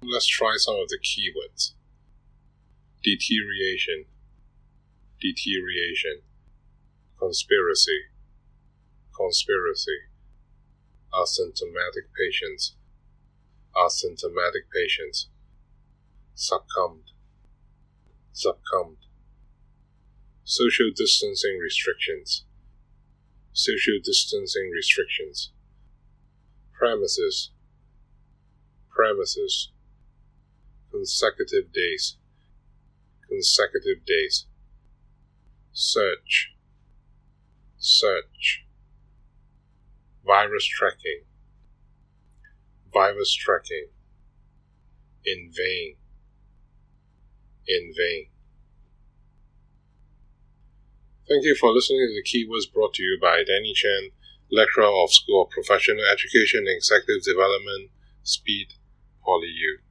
Let's try some of the keywords. Deterioration, deterioration. Conspiracy, conspiracy. Asymptomatic patients, asymptomatic patients. Succumbed, succumbed. Social distancing restrictions, social distancing restrictions. Premises, premises. Consecutive days, consecutive days. Search, search. Virus tracking, virus tracking. In vain, in vain. Thank you for listening to the keywords brought to you by Danny Chen, lecturer of School of Professional Education and Executive Development, Speed, PolyU.